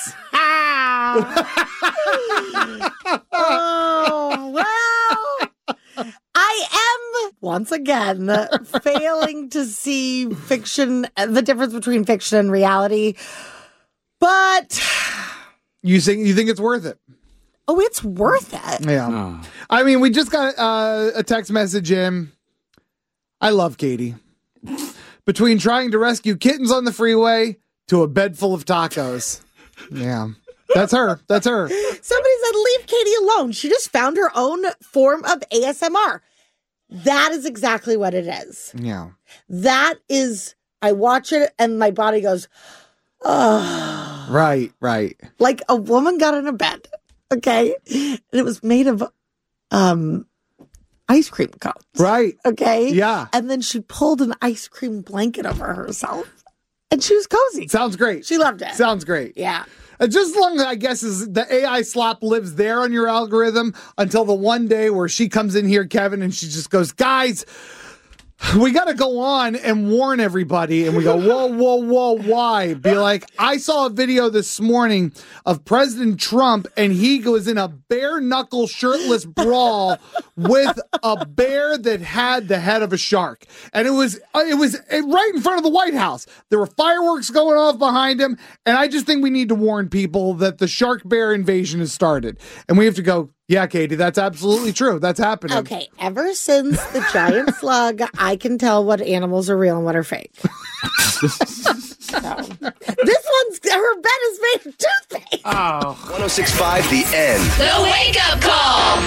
Oh, well, I am once again failing to see fiction, the difference between fiction and reality. But You think you think it's worth it? oh, it's worth it. Yeah. Oh. I mean, we just got uh, a text message in. I love Katie. Between trying to rescue kittens on the freeway to a bed full of tacos. Yeah. That's her. That's her. Somebody said, leave Katie alone. She just found her own form of A S M R. That is exactly what it is. Yeah. That is, I watch it and my body goes, oh. Right, right. Like a woman got in a bed, okay? And it was made of um ice cream cones. Right. Okay? Yeah. And then she pulled an ice cream blanket over herself. And she was cozy. Sounds great. She loved it. Sounds great. Yeah. Uh, just as long as I guess is the A I slop lives there on your algorithm until the one day where she comes in here, Kevin, and she just goes, guys, we got to go on and warn everybody. And we go, whoa, whoa, whoa, why? Be like, I saw a video this morning of President Trump, and he was in a bare knuckle shirtless brawl with a bear that had the head of a shark. And it was, it was right in front of the White House. There were fireworks going off behind him. And I just think we need to warn people that the shark bear invasion has started. And we have to go, yeah, Katie, that's absolutely true. That's happening. Okay, ever since the giant slug, I can tell what animals are real and what are fake. So, this one's, her bed is made of toothpaste. Oh. one oh six point five The End. The Wake Up Call.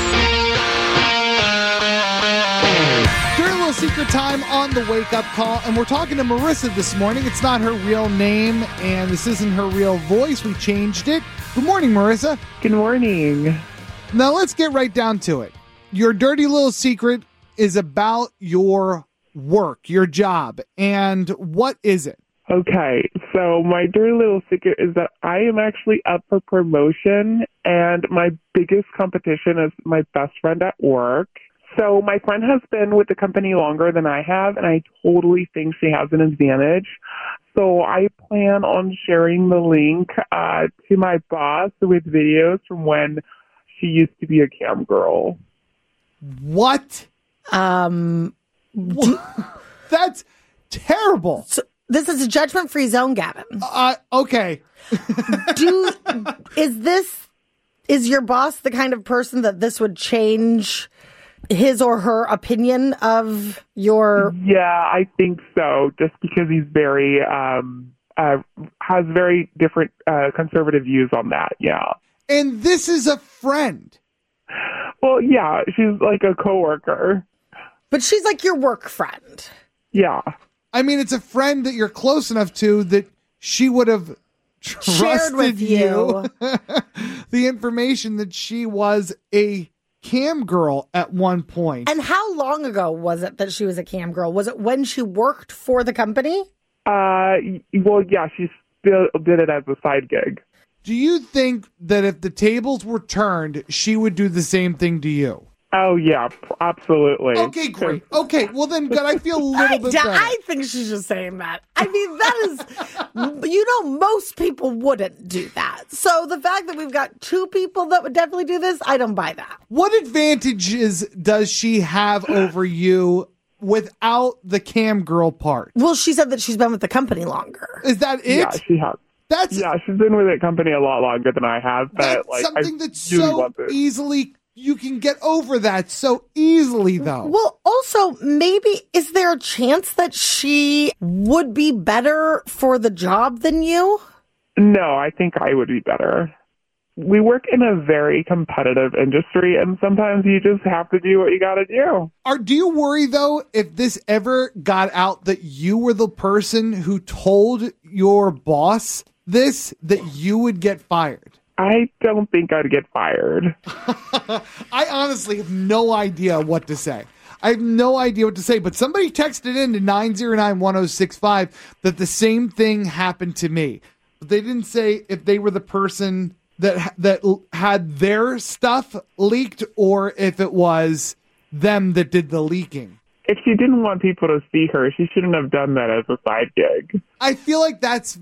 Dirty Little Secret time on the Wake Up Call, and we're talking to Marissa this morning. It's not her real name, and this isn't her real voice. We changed it. Good morning, Marissa. Good morning. Now let's get right down to it. Your dirty little secret is about your work, your job, and what is it? Okay, so my dirty little secret is that I am actually up for promotion, and my biggest competition is my best friend at work. So my friend has been with the company longer than I have, and I totally think she has an advantage. So I plan on sharing the link uh, to my boss with videos from when she used to be a cam girl. What? Um, do, That's terrible. So this is a judgment-free zone, Gavin. Uh, okay. Do is this is your boss the kind of person that this would change his or her opinion of your? Yeah, I think so. Just because he's very um uh has very different uh conservative views on that. Yeah. And this is a friend. Well, yeah, she's like a coworker. But she's like your work friend. Yeah. I mean, it's a friend that you're close enough to that she would have trusted Shared with you. the information that she was a cam girl at one point. And how long ago was it that she was a cam girl? Was it when she worked for the company? Uh, well, yeah, she still did it as a side gig. Do you think that if the tables were turned, she would do the same thing to you? Oh, yeah, absolutely. Okay, great. Okay, well then, good. I feel a little I, bit d- better. I think she's just saying that. I mean, that is, you know, most people wouldn't do that. So the fact that we've got two people that would definitely do this, I don't buy that. What advantages does she have over you without the cam girl part? Well, she said that she's been with the company longer. Is that it? Yeah, she has. That's yeah, she's been with the company a lot longer than I have. But that's like, something I that's really so love it. easily. You can get over that so easily, though. Well, also, maybe is there a chance that she would be better for the job than you? No, I think I would be better. We work in a very competitive industry, and sometimes you just have to do what you got to do. Are do you worry though if this ever got out that you were the person who told your boss this, that you would get fired? I don't think I'd get fired. I honestly have no idea what to say. I have no idea what to say, but somebody texted in to nine zero nine one oh six five that the same thing happened to me. But they didn't say if they were the person that that had their stuff leaked or if it was them that did the leaking. If she didn't want people to see her, she shouldn't have done that as a side gig. I feel like that's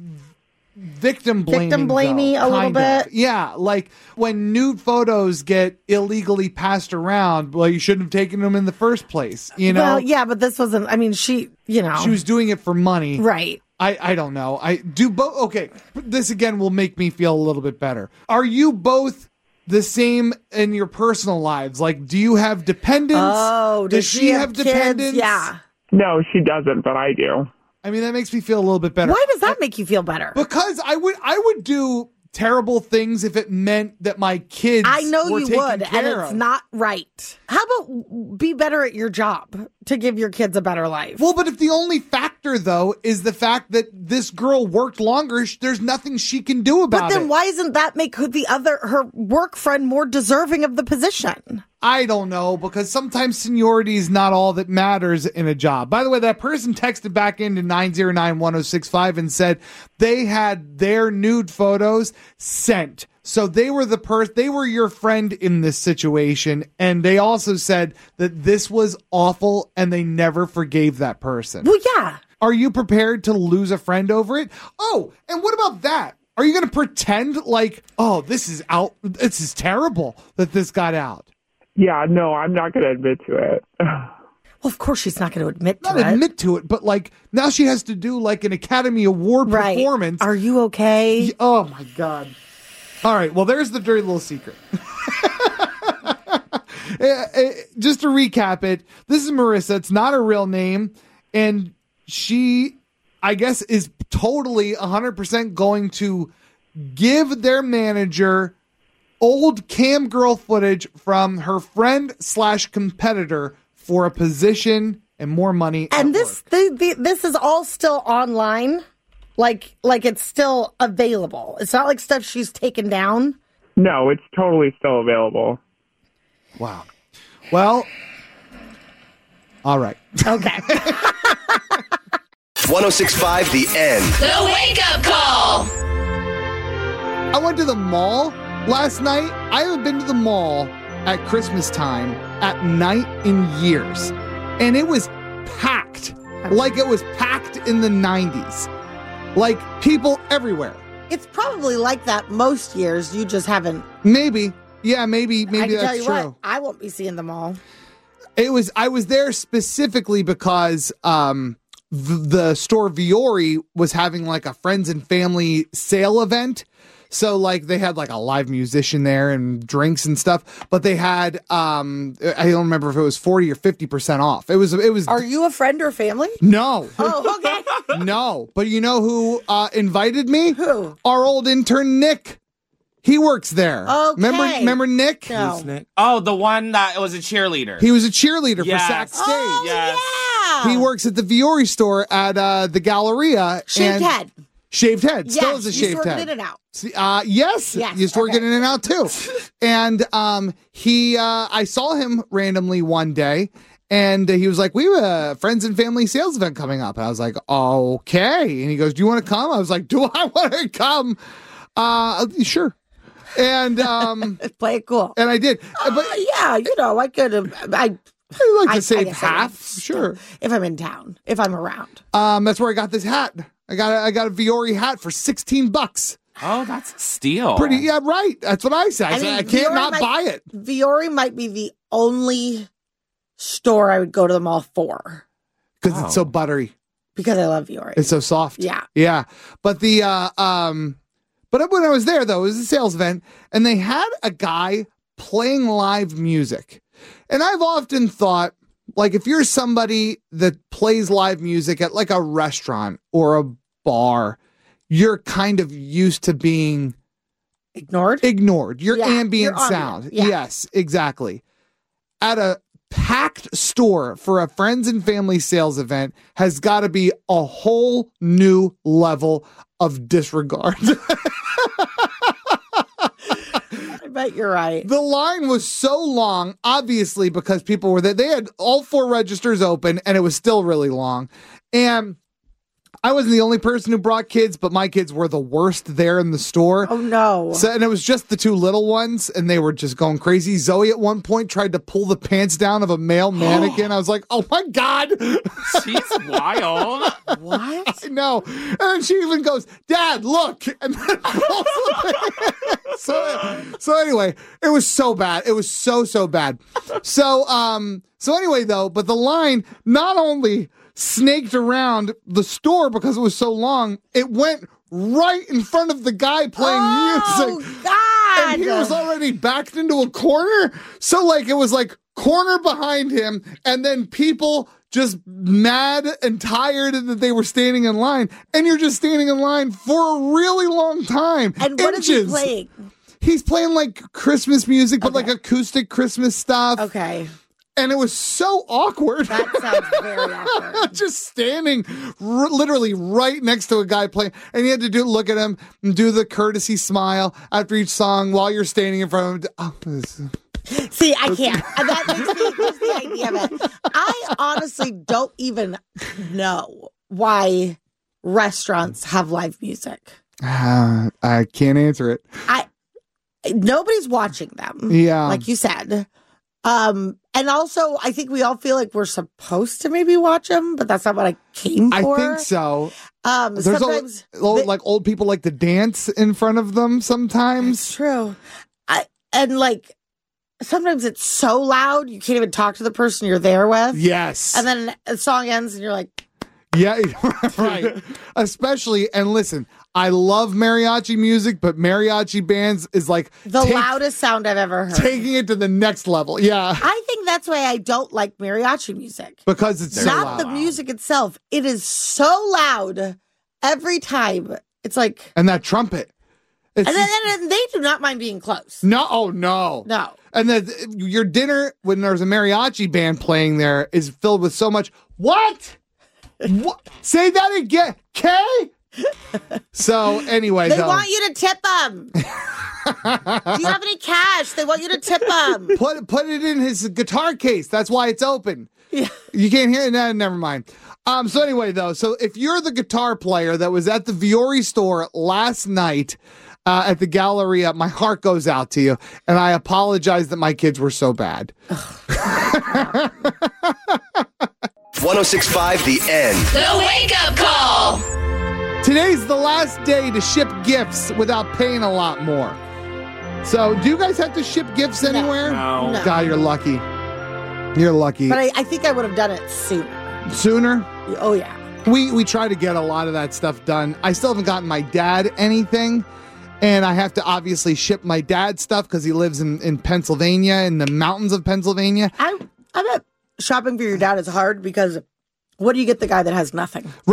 victim blaming. Victim blaming though, a little kind of. bit. Yeah, like when nude photos get illegally passed around, well, you shouldn't have taken them in the first place, you know? Well, yeah, but this wasn't, I mean, she, you know. She was doing it for money. Right. I, I don't know. I do both. Okay, this again will make me feel a little bit better. Are you both the same in your personal lives? Like, do you have dependents? Oh, does, does she, she have, have kids? dependents? Yeah. No, she doesn't, but I do. I mean, that makes me feel a little bit better. Why does that make you feel better? Because I would I would do terrible things if it meant that my kids I know were you taken would, and care it's of. not right. How about be better at your job to give your kids a better life? Well, but if the only factor, though, is the fact that this girl worked longer, sh- there's nothing she can do about it. But then why isn't that make the other, her work friend more deserving of the position? I don't know, because sometimes seniority is not all that matters in a job. By the way, that person texted back into nine zero nine one oh six five and said they had their nude photos sent. So they were the person, they were your friend in this situation. And they also said that this was awful and they never forgave that person. Well, yeah. Are you prepared to lose a friend over it? Oh, and what about that? Are you going to pretend like, oh, this is out, this is terrible that this got out? Yeah, no, I'm not going to admit to it. Well, of course she's not going to admit to Not it. admit to it, but like now she has to do like an Academy Award Right. performance. Are you okay? Y- Oh my God. All right. Well, there's the dirty little secret. Uh, uh, Just to recap it, this is Marissa. It's not her real name. And she, I guess, is totally one hundred percent going to give their manager old cam girl footage from her friend slash competitor for a position and more money. And this the, the, this is all still online, like like it's still available. It's not like stuff she's taken down. No, it's totally still available. Wow. Well, all right. Okay. one oh six point five The End. The Wake Up Call. I went to the mall last night. I haven't been to the mall at Christmas time at night in years. And it was packed. Like it was packed in the nineties. Like people everywhere. It's probably like that most years. You just haven't. Maybe. Yeah, maybe maybe I can that's tell you true. what, I won't be seeing them all. It was I was there specifically because um th- the store Viore was having like a friends and family sale event. So like they had like a live musician there and drinks and stuff, but they had um I don't remember if it was forty or fifty percent off. It was it was Are you a friend or family? No. Oh, okay. No. But you know who uh invited me? Who? Our old intern Nick. He works there. Okay. Remember, remember Nick? No. Who's Nick? Oh, the one that was a cheerleader. He was a cheerleader Yes. for Sac Stage. Oh, Yes. yeah. He works at the Viore store at uh, the Galleria. Shaved and head. Shaved head. Still Yes, is a used to shaved work head. in and out. See, Uh, yes, Yes, used to work okay. in and out too. And um, he, uh, I saw him randomly one day, and he was like, "We have a friends and family sales event coming up." And I was like, "Okay." And he goes, "Do you want to come?" I was like, "Do I want to come?" Uh, sure. And um, Play it cool. and I did. Uh, But yeah, you know, I could have. I I like I- I to save guess I half, would sure. if I'm in town, if I'm around. Um, that's where I got this hat. I got a, I got a Viore hat for sixteen bucks. Oh, that's a steal. Pretty, yeah, right. That's what I said. I, I said, mean, I can't Viore not might- buy it Viore might be the only store I would go to the mall for because Oh. it's so buttery. because I love Viore. It's so soft. Yeah. Yeah. But the, uh, um, but when I was there though, it was a sales event and they had a guy playing live music. And I've often thought, like, if you're somebody that plays live music at like a restaurant or a bar, you're kind of used to being Ignored? ignored. Your Yeah, ambient your sound. ambient, yeah. Yes, exactly. At a packed store for a friends and family sales event has got to be a whole new level of disregard. I bet you're right. The line was so long, obviously, because people were there. They had all four registers open and it was still really long. And I wasn't the only person who brought kids, but my kids were the worst there in the store. Oh no. So, and it was just the two little ones, and they were just going crazy. Zoe at one point tried to pull the pants down of a male mannequin. I was like, "Oh my god, she's wild!" What? I know. And then she even goes, "Dad, look!" And then pulls the pants. So, so anyway, it was so bad. It was so so bad. So, um, so anyway, though, but the line not only snaked around the store because it was so long, it went right in front of the guy playing Oh, music. God. And he was already backed into a corner. So like it was like corner behind him and then people just mad and tired that they were standing in line. And you're just standing in line for a really long time. And what is he Inches. playing? He's playing like Christmas music, but like acoustic Christmas stuff. Okay. And it was so awkward. That sounds very awkward. Just standing r- literally right next to a guy playing. And you had to do look at him and do the courtesy smile after each song while you're standing in front of him. Oh, this- See, I can't. And that makes me just the idea of it. I honestly don't even know why restaurants have live music. Uh, I can't answer it. I nobody's watching them. Yeah. Like you said. Um, and also I think we all feel like we're supposed to maybe watch them, but that's not what I came I for. think so. Um, There's sometimes a, old, they- like old people like to dance in front of them sometimes. It's true. I, and like sometimes it's so loud you can't even talk to the person you're there with. Yes. And then the song ends and you're like, Yeah, right. Especially, and listen, I love mariachi music, but mariachi bands is like the take- loudest sound I've ever heard. taking it to the next level. Yeah, I think that's why I don't like mariachi music. because it's so Not loud. the music itself. It is so loud every time. It's like, And that trumpet. It's, and then and they do not mind being close. no, oh no, No. And then your dinner when there's a mariachi band playing there is filled with so much. What? What? Say that again, Kay. So anyway, They though, want you to tip them. Do you have any cash? They want you to tip them. put put it in his guitar case. That's why it's open. Yeah. You can't hear it. Nah, never mind. Um. So anyway, though, so if you're the guitar player that was at the Viore store last night uh, at the Galleria, my heart goes out to you, and I apologize that my kids were so bad. one oh six point five The End. The Wake Up Call. Today's the last day to ship gifts without paying a lot more. So, do you guys have to ship gifts anywhere? No. No. God, you're lucky. You're lucky. But I, I think I would have done it sooner. Sooner? Oh, yeah. We we try to get a lot of that stuff done. I still haven't gotten my dad anything, and I have to obviously ship my dad stuff because he lives in, in Pennsylvania, in the mountains of Pennsylvania. I, I bet shopping for your dad is hard because what do you get the guy that has nothing? Right.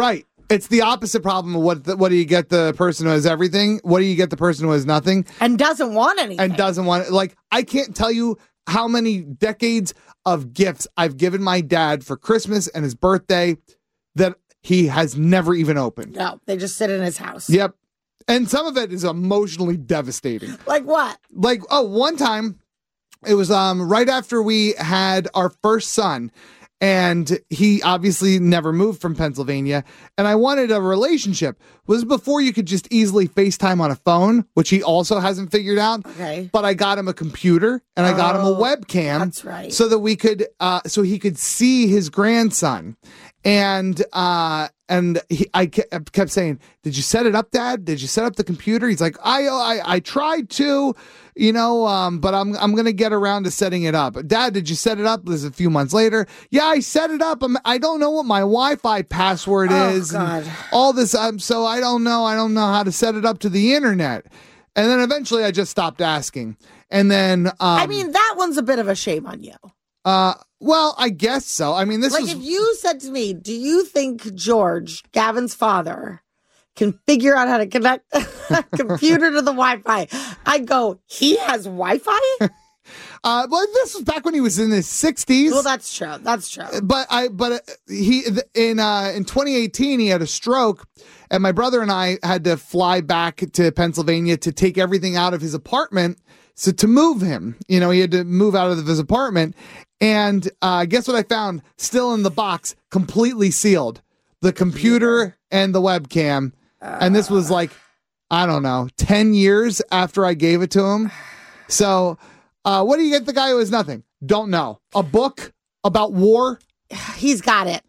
It's the opposite problem of what the, what do you get the person who has everything? What do you get the person who has nothing? And doesn't want anything. And doesn't want, like, I can't tell you how many decades of gifts I've given my dad for Christmas and his birthday that he has never even opened. No, they just sit in his house. Yep. And some of it is emotionally devastating. Like what? Like, oh, one time, it was um right after we had our first son. And he obviously never moved from Pennsylvania. And I wanted a relationship. It was before you could just easily FaceTime on a phone, which he also hasn't figured out. Okay. But I got him a computer and I got him a webcam. That's right. So that we could, uh, so he could see his grandson. And, uh, and he, I ke- kept saying, did you set it up, Dad? Did you set up the computer? He's like, I, I, I tried to, you know, um, but I'm, I'm going to get around to setting it up. Dad, did you set it up? This is a few months later. Yeah, I set it up. I'm, I don't know what my Wi-Fi password Oh, is. God. And all this. Um, so I don't know. I don't know how to set it up to the internet. And then eventually I just stopped asking. And then, um, I mean, that one's a bit of a shame on you. uh, well, I guess so. I mean, this like was, if you said to me, do you think George, Gavin's father, can figure out how to connect a computer to the Wi-Fi? I'd go, he has Wi-Fi? uh, well, this was back when he was in his sixties. Well, that's true. That's true. But I, but uh, he in uh, in twenty eighteen he had a stroke, and my brother and I had to fly back to Pennsylvania to take everything out of his apartment. So to move him, you know, he had to move out of his apartment. And uh, guess what I found? Still in the box, completely sealed. The computer and the webcam. Uh, and this was like, I don't know, ten years after I gave it to him. So uh, what do you get the guy who has nothing? Don't know. A book about war? He's got it.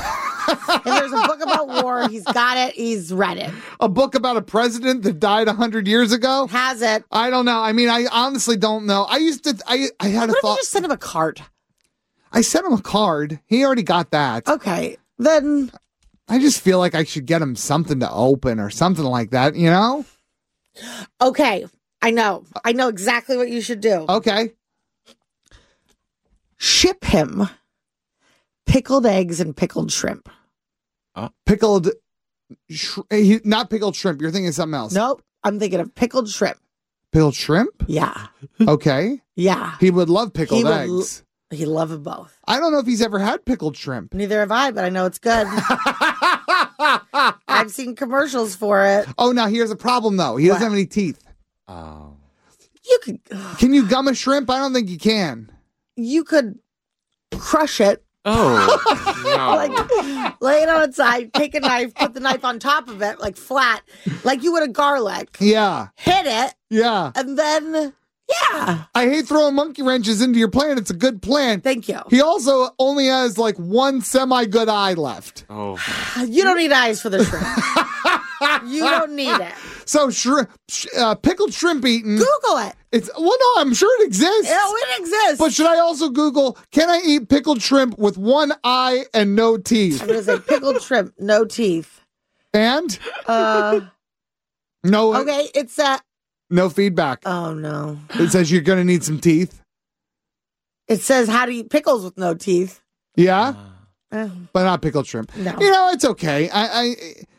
If there's a book about war, he's got it. He's read it. A book about a president that died one hundred years ago? Has it. I don't know. I mean, I honestly don't know. I used to, I, I had a what thought. If you just sent him a card? I sent him a card. He already got that. Okay. Then I just feel like I should get him something to open or something like that, you know? Okay. I know. I know exactly what you should do. Okay. Ship him pickled eggs and pickled shrimp. Uh, pickled, sh- he, not pickled shrimp. You're thinking of something else. Nope. I'm thinking of pickled shrimp. Pickled shrimp? Yeah. Okay. Yeah. He would love pickled he eggs. L- he love them both. I don't know if he's ever had pickled shrimp. Neither have I, but I know it's good. I've seen commercials for it. Oh, now here's a problem, though. He What? doesn't have any teeth. Oh. You could. Can you gum a shrimp? I don't think you can. You could crush it. Oh, no. Like, lay it on its side, take a knife, put the knife on top of it, like flat, like you would a garlic. Yeah. Hit it. Yeah. And then, yeah. I hate throwing monkey wrenches into your plan. It's a good plan. Thank you. He also only has like one semi-good eye left. Oh. You don't need eyes for the shrimp. You don't need it. So shrimp, sh- uh, pickled shrimp eating. Google it. It's well, no, I'm sure it exists. Oh, it exists. But should I also Google, can I eat pickled shrimp with one eye and no teeth? I'm going to say pickled shrimp, no teeth. And? Uh, no. Okay, it's uh No feedback. Oh, no. It says you're going to need some teeth. It says how to eat pickles with no teeth. Yeah? Uh, But not pickled shrimp. No. You know, it's okay. I, I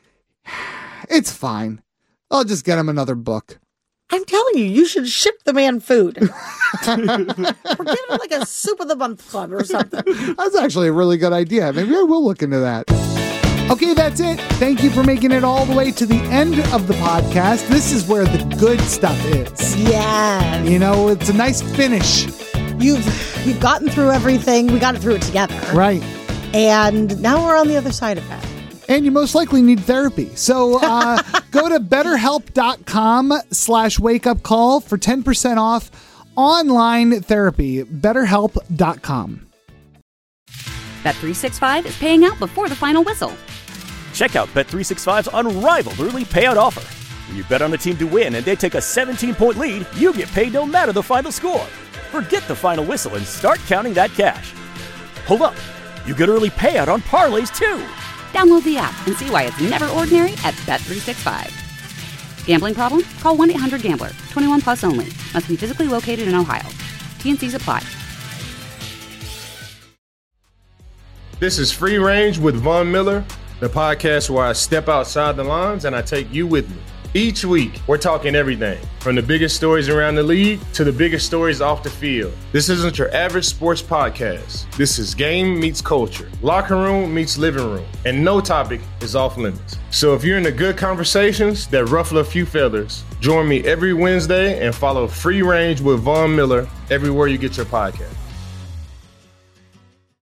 It's fine. I'll just get him another book. I'm telling you, you should ship the man food. Or give him like a soup of the month club or something. That's actually a really good idea. Maybe I will look into that. Okay, that's it. Thank you for making it all the way to the end of the podcast. This is where the good stuff is. Yeah. You know, it's a nice finish. You've you've gotten through everything. We got it through it together. Right. And now we're on the other side of that. And you most likely need therapy. So uh, go to betterhelp.com slash wake up call for ten percent off online therapy. betterhelp dot com. Bet three sixty-five is paying out before the final whistle. Check out Bet three sixty-five's unrivaled early payout offer. When you bet on a team to win and they take a seventeen-point lead, you get paid no matter the final score. Forget the final whistle and start counting that cash. Hold up. You get early payout on parlays, too. Download the app and see why it's never ordinary at Bet three sixty-five. Gambling problem? Call one eight hundred gambler. twenty-one plus only. Must be physically located in Ohio. T N Cs apply. This is Free Range with Von Miller, the the podcast where I step outside the lines and I take you with me. Each week, we're talking everything from the biggest stories around the league to the biggest stories off the field. This isn't your average sports podcast. This is game meets culture, locker room meets living room, and no topic is off limits. So if you're into good conversations that ruffle a few feathers, join me every Wednesday and follow Free Range with Von Miller everywhere you get your podcast.